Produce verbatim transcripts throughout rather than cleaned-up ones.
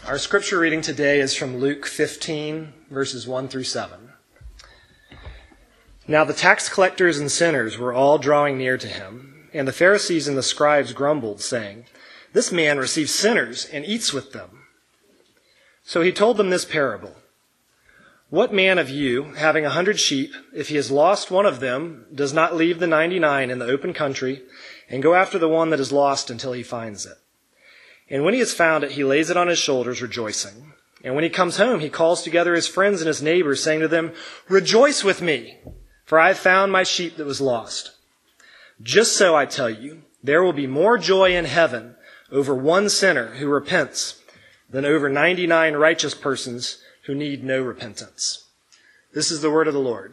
Our scripture reading today is from Luke fifteen, verses one through seven. Now the tax collectors and sinners were all drawing near to him, and the Pharisees and the scribes grumbled, saying, "This man receives sinners and eats with them." So he told them this parable. "What man of you, having a hundred sheep, if he has lost one of them, does not leave the ninety-nine in the open country and go after the one that is lost until he finds it? And when he has found it, he lays it on his shoulders, rejoicing. And when he comes home, he calls together his friends and his neighbors, saying to them, 'Rejoice with me, for I have found my sheep that was lost.' Just so, I tell you, there will be more joy in heaven over one sinner who repents than over ninety-nine righteous persons who need no repentance." This is the word of the Lord.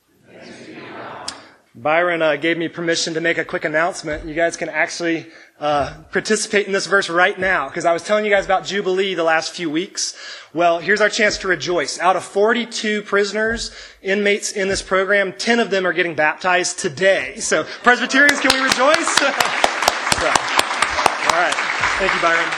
Byron uh, gave me permission to make a quick announcement. You guys can actually uh, participate in this verse right now, because I was telling you guys about Jubilee the last few weeks. Well, here's our chance to rejoice. Out of forty-two prisoners, inmates in this program, ten of them are getting baptized today. So, Presbyterians, can we rejoice? So, all right. Thank you, Byron.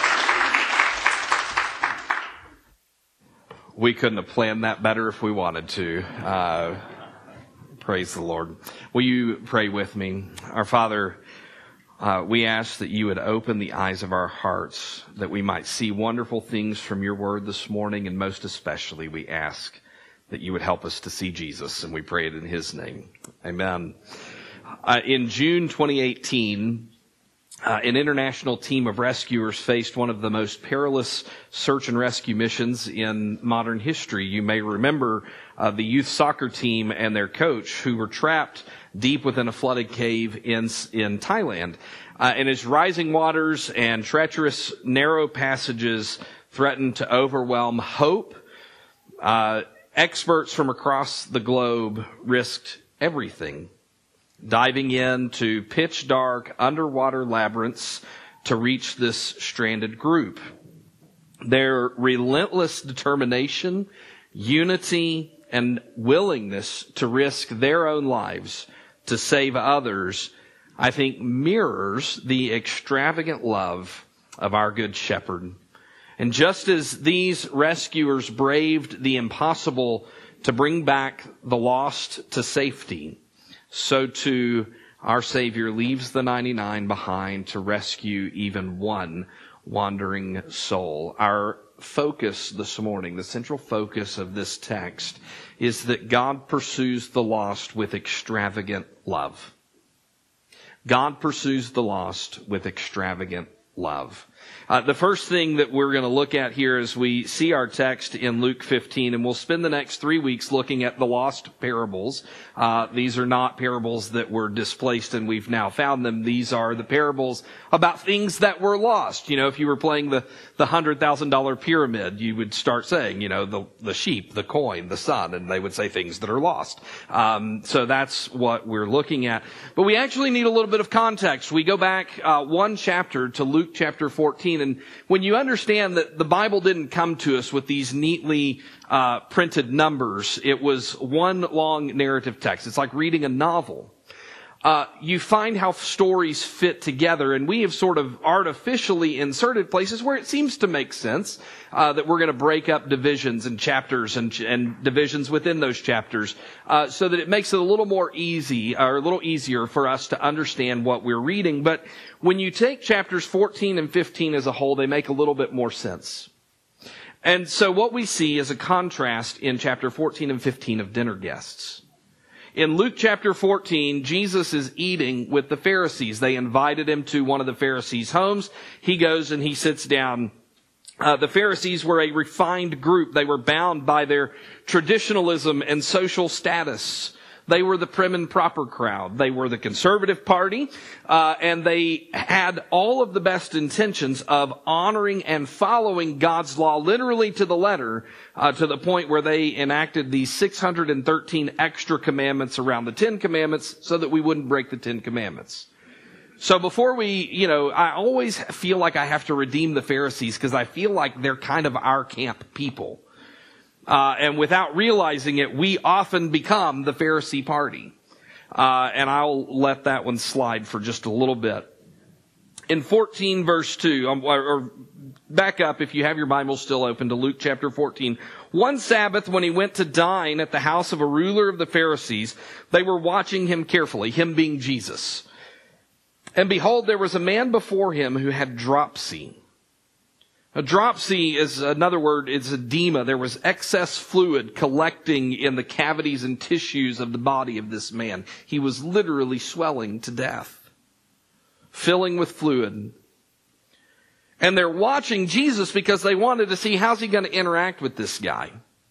We couldn't have planned that better if we wanted to. Uh, praise the Lord. Will you pray with me? Our Father, uh, we ask that you would open the eyes of our hearts, that we might see wonderful things from your word this morning, and most especially we ask that you would help us to see Jesus, and we pray it in his name. Amen. Uh, in June twenty eighteen, Uh, an international team of rescuers faced one of the most perilous search and rescue missions in modern history. You may remember uh, the youth soccer team and their coach who were trapped deep within a flooded cave in in Thailand. Uh, and as rising waters and treacherous, narrow passages threatened to overwhelm hope, uh, experts from across the globe risked everything, diving into pitch dark underwater labyrinths to reach this stranded group. Their relentless determination, unity, and willingness to risk their own lives to save others, I think, mirrors the extravagant love of our Good Shepherd. And just as these rescuers braved the impossible to bring back the lost to safety, so too our Savior leaves the ninety-nine behind to rescue even one wandering soul. Our focus this morning, the central focus of this text, is that God pursues the lost with extravagant love. God pursues the lost with extravagant love. Uh, the first thing that we're going to look at here as we see our text in Luke fifteen, and we'll spend the next three weeks looking at the lost parables. Uh, these are not parables that were displaced and we've now found them. These are the parables about things that were lost. You know, if you were playing the, the one hundred thousand dollars pyramid, you would start saying, you know, the, the sheep, the coin, the sun, and they would say things that are lost. Um, so that's what we're looking at. But we actually need a little bit of context. We go back uh, one chapter to Luke chapter fourteen. And when you understand that the Bible didn't come to us with these neatly uh, printed numbers, it was one long narrative text. It's like reading a novel. Uh, you find how stories fit together, and we have sort of artificially inserted places where it seems to make sense uh, that we're going to break up divisions and chapters and, and divisions within those chapters, uh, so that it makes it a little more easy or a little easier for us to understand what we're reading. But when you take chapters fourteen and fifteen as a whole, they make a little bit more sense. And so what we see is a contrast in chapter fourteen and fifteen of dinner guests. In Luke chapter fourteen, Jesus is eating with the Pharisees. They invited him to one of the Pharisees' homes. He goes and he sits down. Uh, the Pharisees were a refined group. They were bound by their traditionalism and social status. They were the prim and proper crowd. They were the conservative party, uh, and they had all of the best intentions of honoring and following God's law literally to the letter, uh, to the point where they enacted these six hundred thirteen extra commandments around the Ten Commandments so that we wouldn't break the Ten Commandments. So before we, you know, I always feel like I have to redeem the Pharisees because I feel like they're kind of our camp people. Uh, and without realizing it, we often become the Pharisee party. Uh, and I'll let that one slide for just a little bit. In fourteen verse two, or back up if you have your Bible still open to Luke chapter fourteen. One Sabbath when he went to dine at the house of a ruler of the Pharisees, they were watching him carefully, him being Jesus. And behold, there was a man before him who had dropsy. A dropsy is another word, it's edema. There was excess fluid collecting in the cavities and tissues of the body of this man. He was literally swelling to death, filling with fluid. And they're watching Jesus because they wanted to see how's he going to interact with this guy.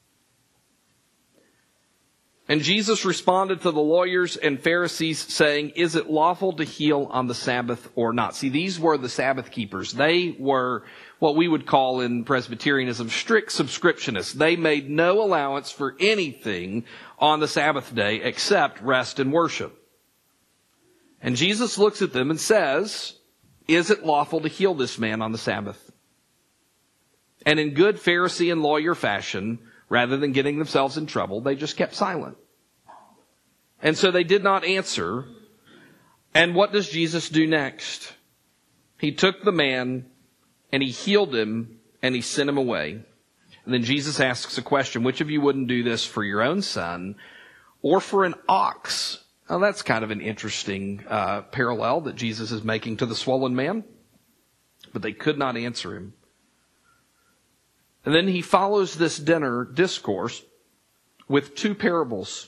And Jesus responded to the lawyers and Pharisees saying, is it lawful to heal on the Sabbath or not? See, these were the Sabbath keepers. They were what we would call in Presbyterianism strict subscriptionists. They made no allowance for anything on the Sabbath day except rest and worship. And Jesus looks at them and says, is it lawful to heal this man on the Sabbath? And in good Pharisee and lawyer fashion, rather than getting themselves in trouble, they just kept silent. And so they did not answer. And what does Jesus do next? He took the man and he healed him and he sent him away. And then Jesus asks a question, which of you wouldn't do this for your own son or for an ox? Now that's kind of an interesting uh, parallel that Jesus is making to the swollen man. But they could not answer him. And then he follows this dinner discourse with two parables.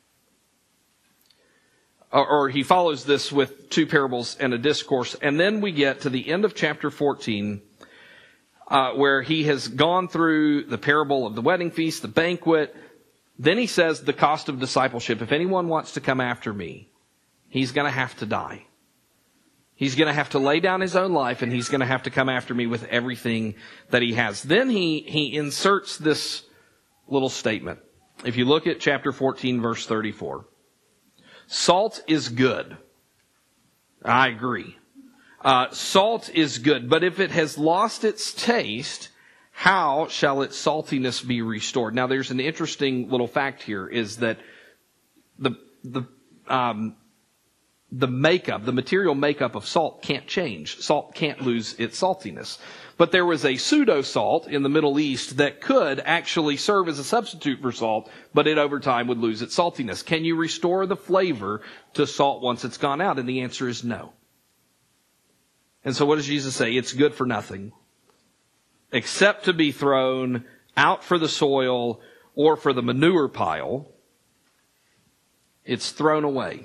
Or, or he follows this with two parables and a discourse. And then we get to the end of chapter fourteen, uh, where he has gone through the parable of the wedding feast, the banquet. Then he says the cost of discipleship. If anyone wants to come after me, he's going to have to die. He's going to have to lay down his own life, and he's going to have to come after me with everything that he has. Then he, he inserts this little statement. If you look at chapter fourteen, verse thirty-four. Salt is good. I agree. Uh, salt is good, but if it has lost its taste, how shall its saltiness be restored? Now, there's an interesting little fact here, is that the the um, the makeup, the material makeup of salt can't change. Salt can't lose its saltiness. But there was a pseudo salt in the Middle East that could actually serve as a substitute for salt, but it over time would lose its saltiness. Can you restore the flavor to salt once it's gone out? And the answer is no. And so what does Jesus say? It's good for nothing, except to be thrown out for the soil or for the manure pile. It's thrown away.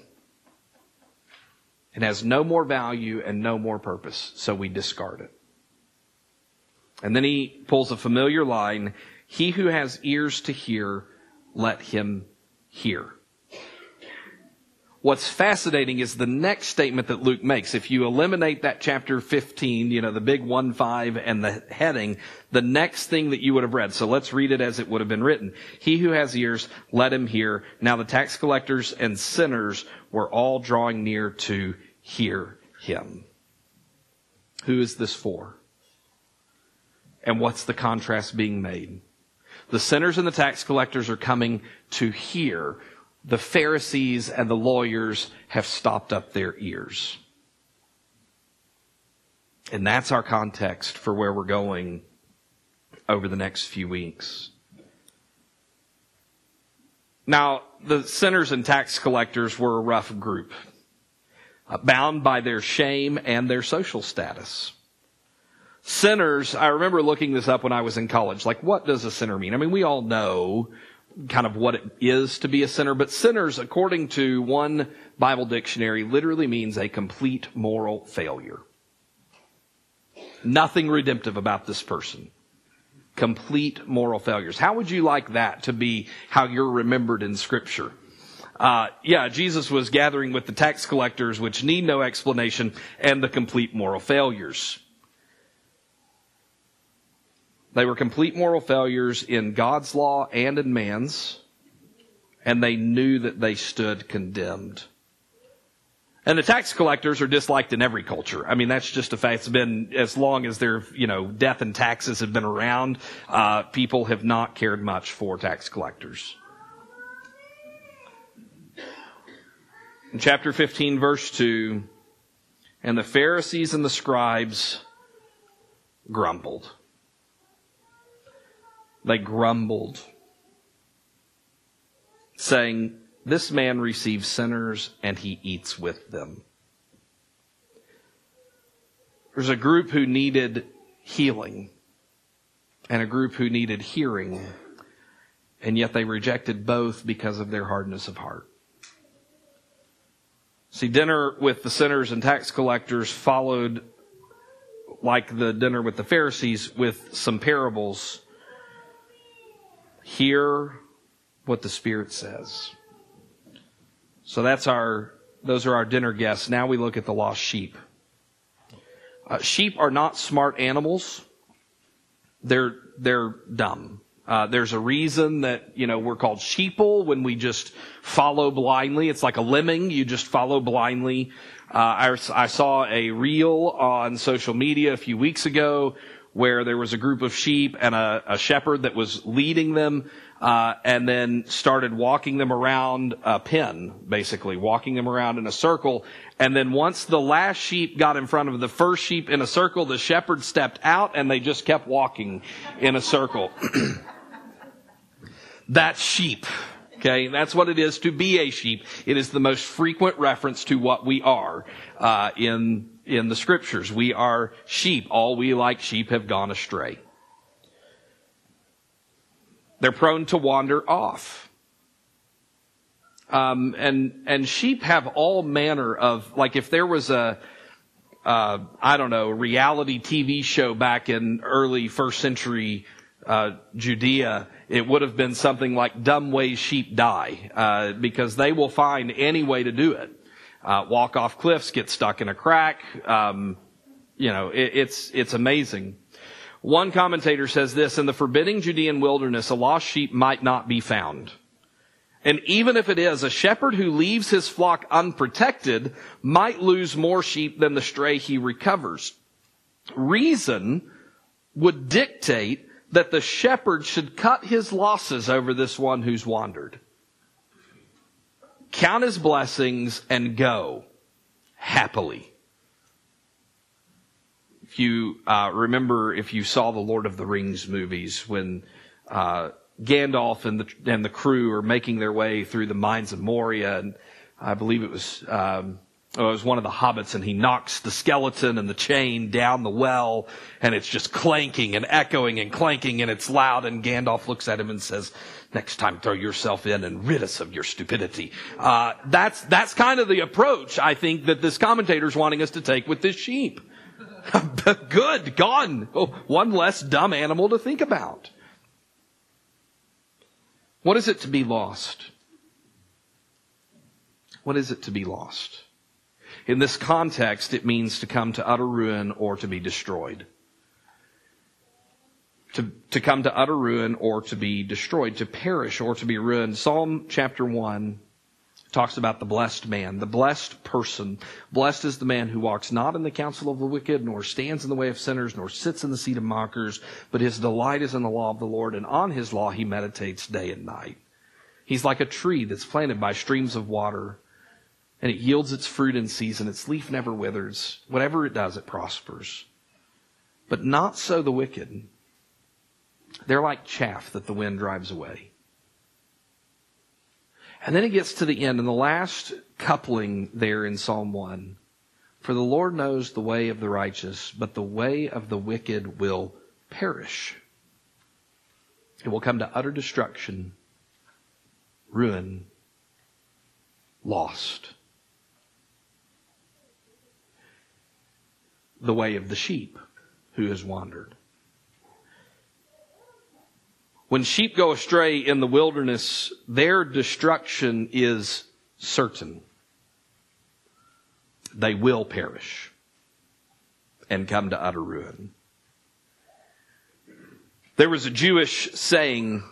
It has no more value and no more purpose, so we discard it. And then he pulls a familiar line, he who has ears to hear, let him hear. What's fascinating is the next statement that Luke makes. If you eliminate that chapter fifteen, you know, the big one five and the heading, the next thing that you would have read. So let's read it as it would have been written. He who has ears, let him hear. Now the tax collectors and sinners were all drawing near to hear him. Who is this for? And what's the contrast being made? The sinners and the tax collectors are coming to hear. The Pharisees and the lawyers have stopped up their ears. And that's our context for where we're going over the next few weeks. Now, the sinners and tax collectors were a rough group, bound by their shame and their social status. Sinners, I remember looking this up when I was in college. Like, what does a sinner mean? I mean, we all know kind of what it is to be a sinner, but sinners, according to one Bible dictionary, literally means a complete moral failure. Nothing redemptive about this person. Complete moral failures. How would you like that to be how you're remembered in Scripture? Uh, yeah, Jesus was gathering with the tax collectors, which need no explanation, and the complete moral failures. They were complete moral failures in God's law and in man's, and they knew that they stood condemned. And the tax collectors are disliked in every culture. I mean, that's just a fact. It's been as long as their, you know, death and taxes have been around. Uh, people have not cared much for tax collectors. In chapter fifteen, verse two, And the Pharisees and the scribes grumbled. They grumbled, saying, "This man receives sinners and he eats with them." There's a group who needed healing and a group who needed hearing, and yet they rejected both because of their hardness of heart. See, dinner with the sinners and tax collectors followed, like the dinner with the Pharisees, with some parables. Hear what the Spirit says. So that's our, those are our dinner guests. Now we look at the lost sheep. Uh, sheep are not smart animals. They're, they're dumb. Uh, there's a reason that, you know, we're called sheeple when we just follow blindly. It's like a lemming. You just follow blindly. Uh, I, I saw a reel on social media a few weeks ago where there was a group of sheep and a, a shepherd that was leading them, uh, and then started walking them around a pen, basically, walking them around in a circle. And then once the last sheep got in front of the first sheep in a circle, the shepherd stepped out and they just kept walking in a circle. That's sheep. Okay, that's what it is to be a sheep. It is the most frequent reference to what we are uh, in in the scriptures. We are sheep. All we like sheep have gone astray. They're prone to wander off. Um, and and sheep have all manner of, like if there was a uh, I don't know reality T V show back in early first century uh, Judea, it would have been something like Dumb Ways Sheep Die, uh, because they will find any way to do it. Uh, walk off cliffs, get stuck in a crack. Um, you know, it, it's, it's amazing. One commentator says this: in the forbidding Judean wilderness, a lost sheep might not be found. And even if it is, a shepherd who leaves his flock unprotected might lose more sheep than the stray he recovers. Reason would dictate that the shepherd should cut his losses over this one who's wandered. Count his blessings and go happily. If you uh, remember, if you saw the Lord of the Rings movies, when uh, Gandalf and the and the crew are making their way through the mines of Moria, and I believe it was um, oh, it was one of the hobbits, and he knocks the skeleton and the chain down the well, and it's just clanking and echoing and clanking, and it's loud. And Gandalf looks at him and says, "Next time, throw yourself in and rid us of your stupidity." Uh, that's that's kind of the approach I think that this commentator's wanting us to take with this sheep. Good, gone. Oh, one less dumb animal to think about. What is it to be lost? What is it to be lost? In this context, it means to come to utter ruin or to be destroyed. To, to come to utter ruin or to be destroyed, to perish or to be ruined. Psalm chapter one talks about the blessed man, the blessed person. Blessed is the man who walks not in the counsel of the wicked, nor stands in the way of sinners, nor sits in the seat of mockers, but his delight is in the law of the Lord, and on his law he meditates day and night. He's like a tree that's planted by streams of water, and it yields its fruit in season. Its leaf never withers. Whatever it does, it prospers. But not so the wicked. They're like chaff that the wind drives away. And then it gets to the end, and the last coupling there in Psalm one. For the Lord knows the way of the righteous, but the way of the wicked will perish. It will come to utter destruction, ruin, lost. The way of the sheep who has wandered. When sheep go astray in the wilderness, their destruction is certain. They will perish and come to utter ruin. There was a Jewish saying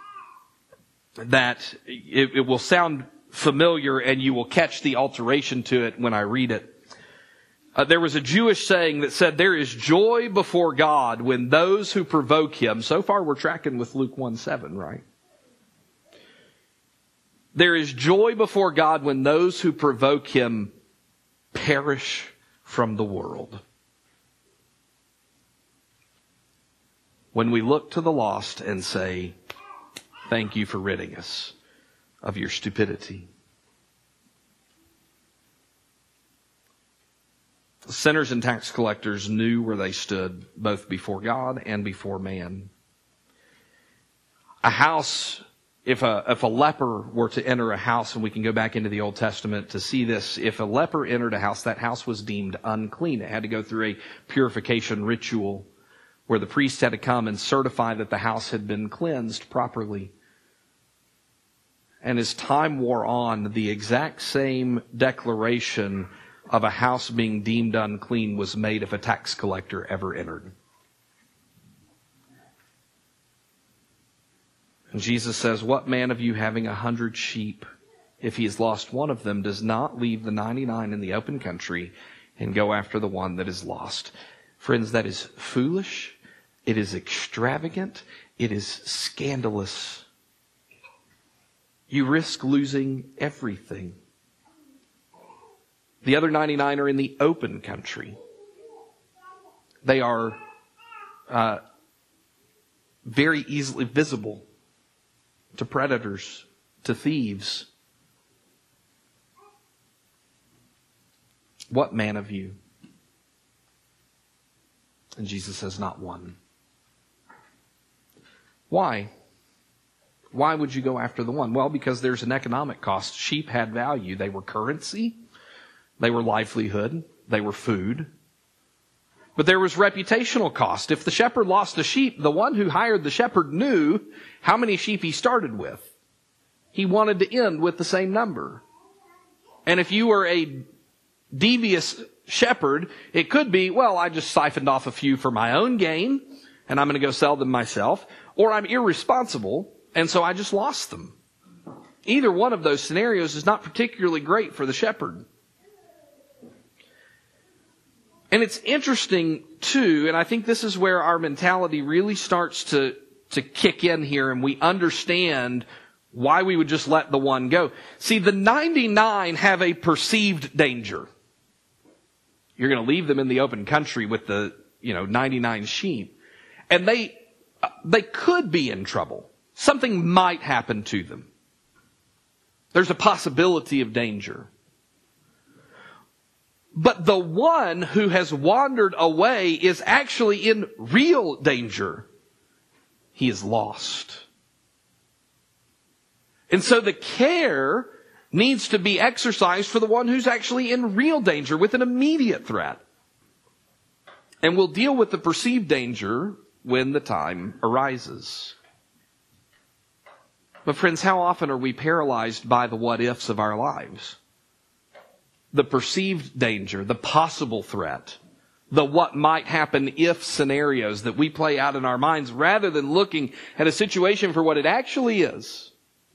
that it, it will sound familiar, and you will catch the alteration to it when I read it. Uh, there was a Jewish saying that said, there is joy before God when those who provoke him, so far we're tracking with Luke one seven, right? There is joy before God when those who provoke him perish from the world. When we look to the lost and say, thank you for ridding us of your stupidity. Sinners and tax collectors knew where they stood, both before God and before man. A house, if a, if a leper were to enter a house, and we can go back into the Old Testament to see this, if a leper entered a house, that house was deemed unclean. It had to go through a purification ritual where the priest had to come and certify that the house had been cleansed properly. And as time wore on, the exact same declaration of a house being deemed unclean was made if a tax collector ever entered. And Jesus says, what man of you having a hundred sheep, if he has lost one of them, does not leave the ninety-nine in the open country and go after the one that is lost? Friends, that is foolish. It is extravagant. It is scandalous. You risk losing everything. The other ninety-nine are in the open country. They are uh, very easily visible to predators, to thieves. What man of you? And Jesus says, not one. Why? Why would you go after the one? Well, because there's an economic cost. Sheep had value. They were currency. They were livelihood. They were food. But there was reputational cost. If the shepherd lost a sheep, the one who hired the shepherd knew how many sheep he started with. He wanted to end with the same number. And if you were a devious shepherd, it could be, well, I just siphoned off a few for my own gain, and I'm going to go sell them myself. Or I'm irresponsible, and so I just lost them. Either one of those scenarios is not particularly great for the shepherd. And it's interesting, too, and I think this is where our mentality really starts to, to kick in here, and we understand why we would just let the one go. See, the ninety-nine have a perceived danger. You're going to leave them in the open country with the, you know, ninety-nine sheep. And they, they could be in trouble. Something might happen to them. There's a possibility of danger. But the one who has wandered away is actually in real danger. He is lost. And so the care needs to be exercised for the one who's actually in real danger with an immediate threat. And we'll deal with the perceived danger when the time arises. But friends, how often are we paralyzed by the what-ifs of our lives? The perceived danger, the possible threat, the what might happen if scenarios that we play out in our minds rather than looking at a situation for what it actually is.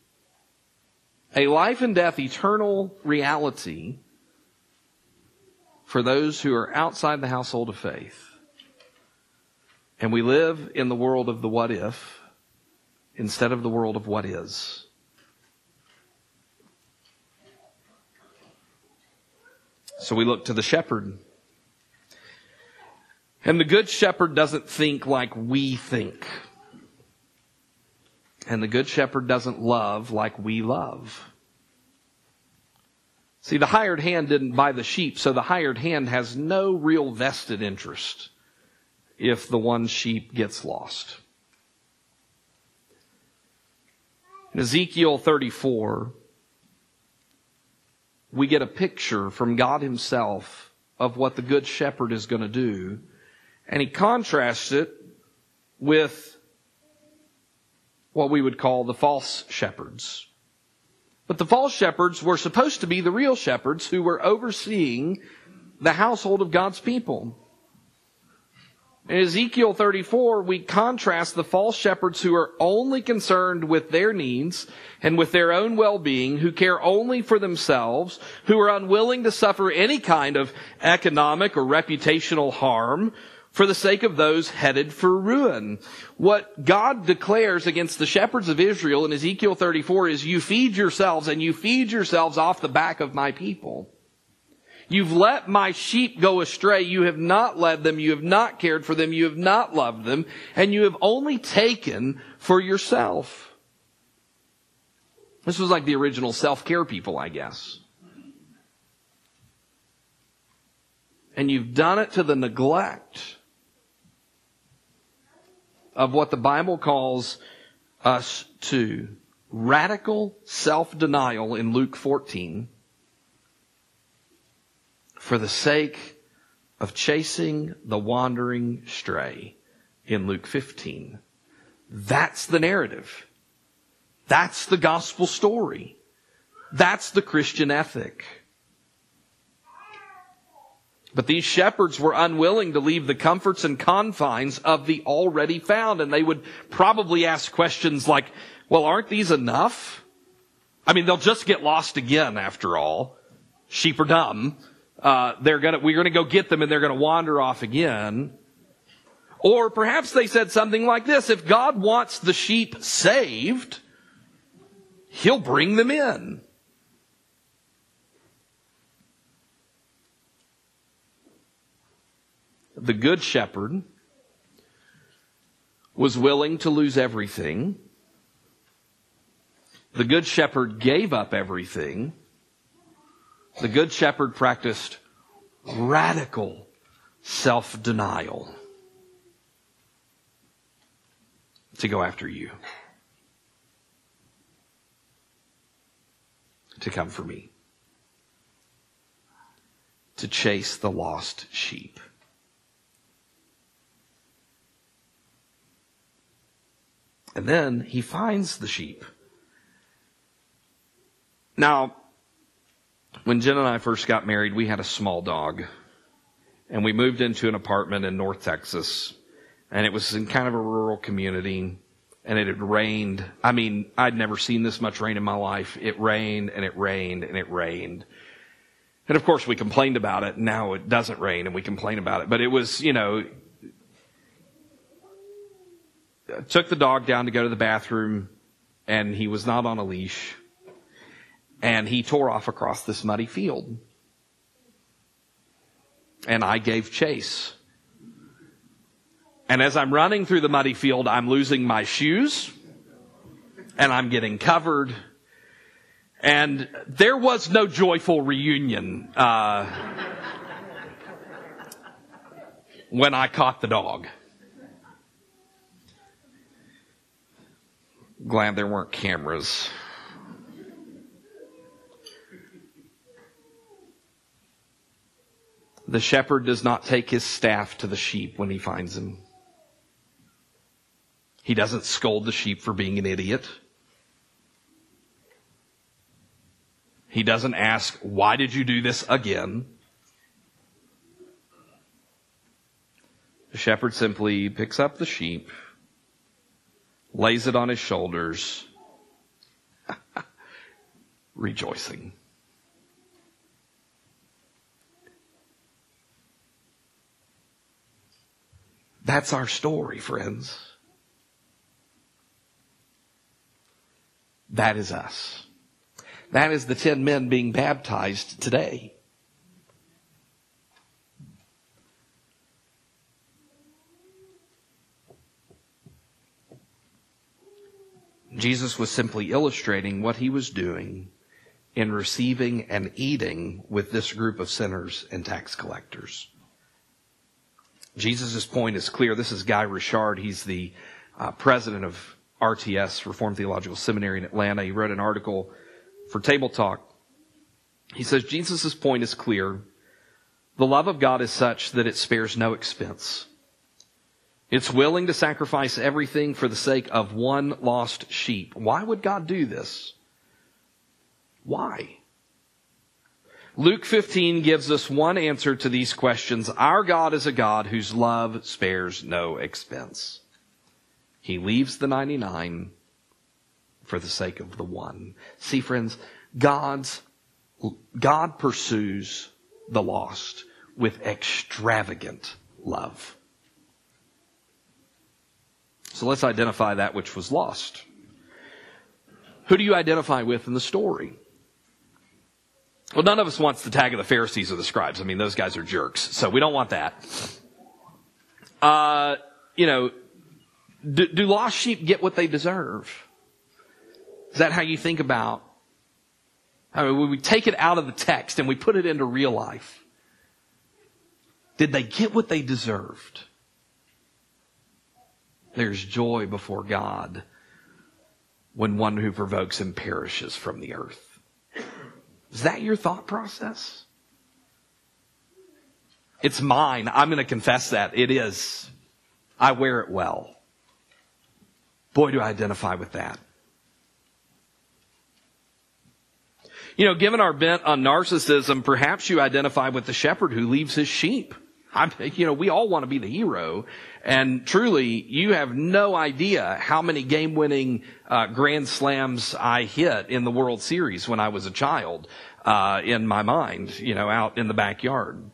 A life and death eternal reality for those who are outside the household of faith. And we live in the world of the what if instead of the world of what is. So we look to the shepherd. And the good shepherd doesn't think like we think. And the good shepherd doesn't love like we love. See, the hired hand didn't buy the sheep, so the hired hand has no real vested interest if the one sheep gets lost. In Ezekiel thirty-four, we get a picture from God himself of what the good shepherd is going to do. And he contrasts it with what we would call the false shepherds. But the false shepherds were supposed to be the real shepherds who were overseeing the household of God's people. In Ezekiel thirty-four, we contrast the false shepherds who are only concerned with their needs and with their own well-being, who care only for themselves, who are unwilling to suffer any kind of economic or reputational harm for the sake of those headed for ruin. What God declares against the shepherds of Israel in Ezekiel thirty-four is, you feed yourselves and you feed yourselves off the back of my people. You've let my sheep go astray. You have not led them. You have not cared for them. You have not loved them. And you have only taken for yourself. This was like the original self-care people, I guess. And you've done it to the neglect of what the Bible calls us to radical self-denial in Luke fourteen for the sake of chasing the wandering stray in Luke fifteen. That's the narrative. That's the gospel story. That's the Christian ethic. But these shepherds were unwilling to leave the comforts and confines of the already found. And they would probably ask questions like, well, aren't these enough? I mean, they'll just get lost again after all. Sheep are dumb. Uh, they're gonna, we're gonna go get them and they're gonna wander off again. Or perhaps they said something like this: if God wants the sheep saved, He'll bring them in. The good shepherd was willing to lose everything. The good shepherd gave up everything. The good shepherd practiced radical self-denial to go after you, to come for me, to chase the lost sheep. And then he finds the sheep. Now, when Jen and I first got married, we had a small dog. And we moved into an apartment in North Texas. And it was in kind of a rural community. And it had rained. I mean, I'd never seen this much rain in my life. It rained and it rained and it rained. And of course we complained about it. Now it doesn't rain and we complain about it. But it was, you know, took the dog down to go to the bathroom and he was not on a leash. And he tore off across this muddy field. And I gave chase. And as I'm running through the muddy field, I'm losing my shoes. And I'm getting covered. And there was no joyful reunion uh, when I caught the dog. Glad there weren't cameras. The shepherd does not take his staff to the sheep when he finds him. He doesn't scold the sheep for being an idiot. He doesn't ask, why did you do this again? The shepherd simply picks up the sheep, lays it on his shoulders, rejoicing. That's our story, friends. That is us. That is the ten men being baptized today. Jesus was simply illustrating what he was doing in receiving and eating with this group of sinners and tax collectors. Jesus' point is clear. This is Guy Richard. He's the uh, president of R T S, Reformed Theological Seminary in Atlanta. He wrote an article for Table Talk. He says, Jesus' point is clear. The love of God is such that it spares no expense. It's willing to sacrifice everything for the sake of one lost sheep. Why would God do this? Why? Luke fifteen gives us one answer to these questions. Our God is a God whose love spares no expense. He leaves the ninety-nine for the sake of the one. See, friends, God's, God pursues the lost with extravagant love. So let's identify that which was lost. Who do you identify with in the story? Well, none of us wants the tag of the Pharisees or the scribes. I mean, those guys are jerks. So we don't want that. Uh, you know, do, do lost sheep get what they deserve? Is that how you think about? I mean, when we take it out of the text and we put it into real life, did they get what they deserved? There's joy before God when one who provokes him perishes from the earth. Is that your thought process? It's mine. I'm going to confess that. It is. I wear it well. Boy, do I identify with that. You know, given our bent on narcissism, perhaps you identify with the shepherd who leaves his sheep. I'm, you know, we all want to be the hero. And truly, you have no idea how many game-winning uh, grand slams I hit in the World Series when I was a child, uh, in my mind, you know, out in the backyard.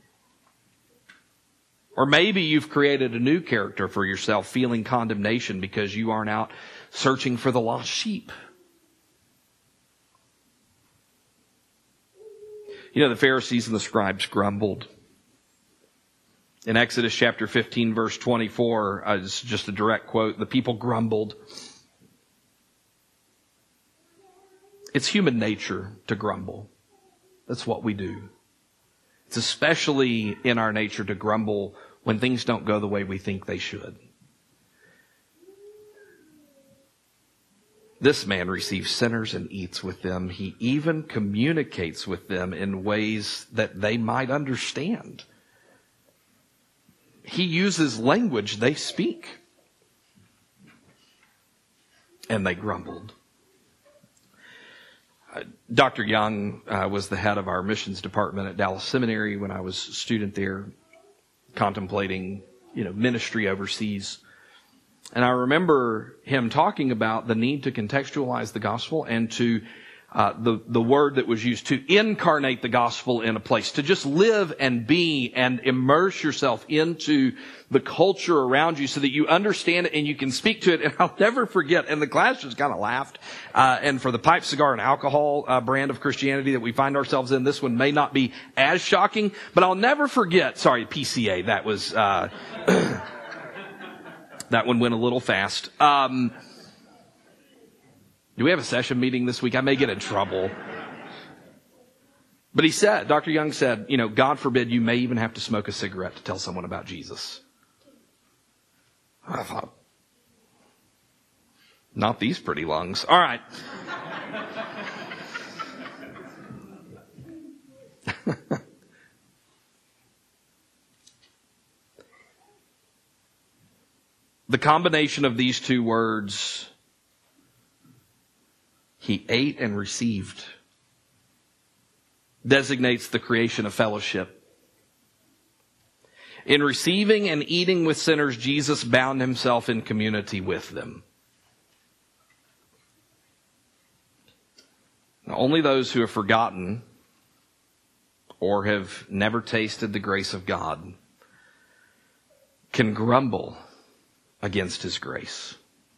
Or maybe you've created a new character for yourself, feeling condemnation because you aren't out searching for the lost sheep. You know, the Pharisees and the scribes grumbled. In Exodus chapter fifteen, verse twenty-four, uh, it's just a direct quote, the people grumbled. It's human nature to grumble. That's what we do. It's especially in our nature to grumble when things don't go the way we think they should. This man receives sinners and eats with them. He even communicates with them in ways that they might understand. He uses language they speak. And they grumbled. Uh, Doctor Young uh, was the head of our missions department at Dallas Seminary when I was a student there, contemplating, you know, ministry overseas. And I remember him talking about the need to contextualize the gospel and to uh, the the word that was used to incarnate the gospel in a place, to just live and be and immerse yourself into the culture around you so that you understand it and you can speak to it. And I'll never forget, and the class just kind of laughed. Uh, and for the pipe, cigar, and alcohol uh, brand of Christianity that we find ourselves in, this one may not be as shocking, but I'll never forget. Sorry, P C A. That was. Uh, That one went a little fast. Um, do we have a session meeting this week? I may get in trouble. But he said, Doctor Young said, you know, God forbid you may even have to smoke a cigarette to tell someone about Jesus. I thought, not these pretty lungs. All right. The combination of these two words, he ate and received, designates the creation of fellowship. In receiving and eating with sinners, Jesus bound himself in community with them. Now, only those who have forgotten or have never tasted the grace of God can grumble against his grace.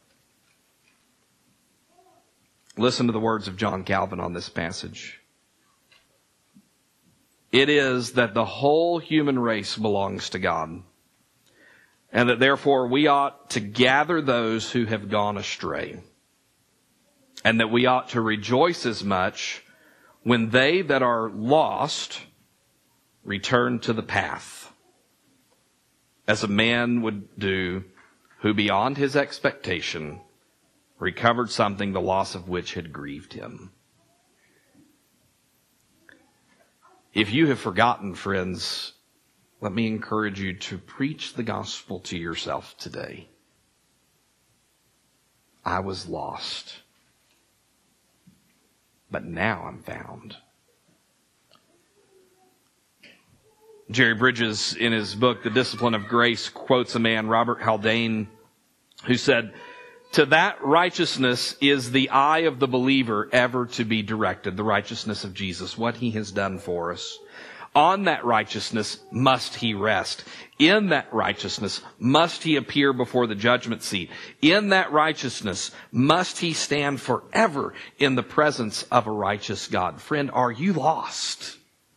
Listen to the words of John Calvin on this passage. It is that the whole human race belongs to God, and that therefore we ought to gather those who have gone astray, and that we ought to rejoice as much when they that are lost return to the path, as a man would do who beyond his expectation recovered something the loss of which had grieved him. If you have forgotten, friends, let me encourage you to preach the gospel to yourself today. I was lost, but now I'm found. Jerry Bridges, in his book, The Discipline of Grace, quotes a man, Robert Haldane, who said, "To that righteousness is the eye of the believer ever to be directed," the righteousness of Jesus, what he has done for us. On that righteousness must he rest. In that righteousness must he appear before the judgment seat. In that righteousness must he stand forever in the presence of a righteous God. Friend, are you lost?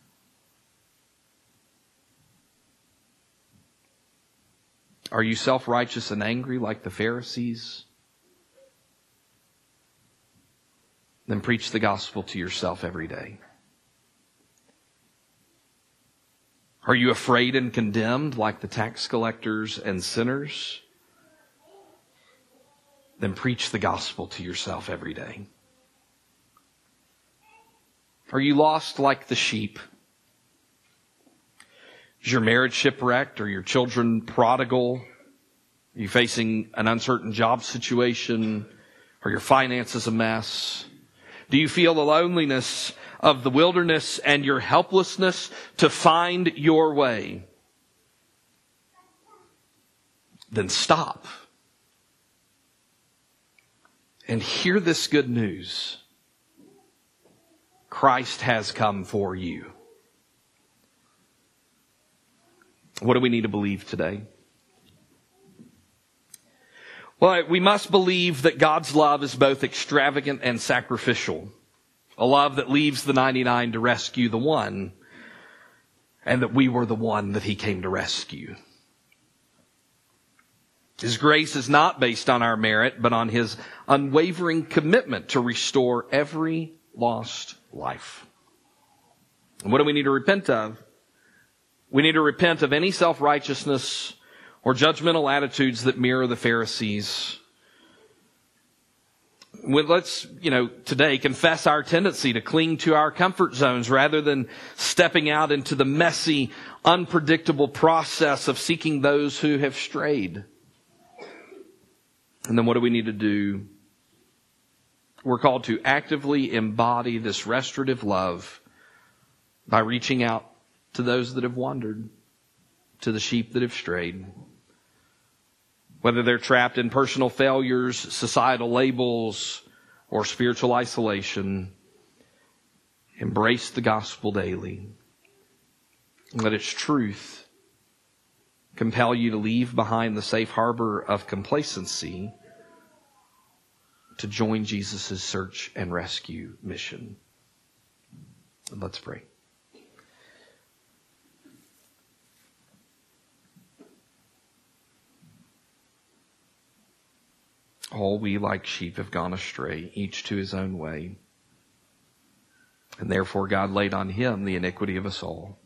Are you self-righteous and angry like the Pharisees? Then preach the gospel to yourself every day. Are you afraid and condemned like the tax collectors and sinners? Then preach the gospel to yourself every day. Are you lost like the sheep? Is your marriage shipwrecked or your children prodigal? Are you facing an uncertain job situation? Are your finances a mess? Do you feel the loneliness of the wilderness and your helplessness to find your way? Then stop and hear this good news. Christ has come for you. What do we need to believe today? Well, we must believe that God's love is both extravagant and sacrificial. A love that leaves the ninety-nine to rescue the one, and that we were the one that he came to rescue. His grace is not based on our merit, but on his unwavering commitment to restore every lost life. And what do we need to repent of? We need to repent of any self-righteousness or judgmental attitudes that mirror the Pharisees. Well, let's, you know, today confess our tendency to cling to our comfort zones rather than stepping out into the messy, unpredictable process of seeking those who have strayed. And then what do we need to do? We're called to actively embody this restorative love by reaching out to those that have wandered, to the sheep that have strayed. Whether they're trapped in personal failures, societal labels, or spiritual isolation, embrace the gospel daily. Let its truth compel you to leave behind the safe harbor of complacency to join Jesus' search and rescue mission. Let's pray. All we like sheep have gone astray, each to his own way. And therefore God laid on him the iniquity of us all.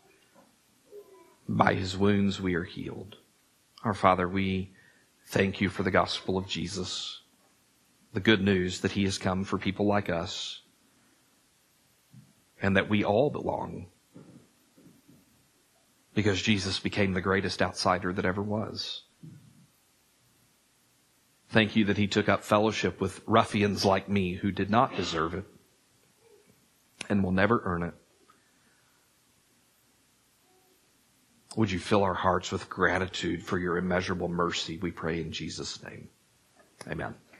By his wounds we are healed. Our Father, we thank you for the gospel of Jesus, the good news that he has come for people like us, and that we all belong, because Jesus became the greatest outsider that ever was. Thank you that he took up fellowship with ruffians like me who did not deserve it and will never earn it. Would you fill our hearts with gratitude for your immeasurable mercy, we pray in Jesus' name. Amen.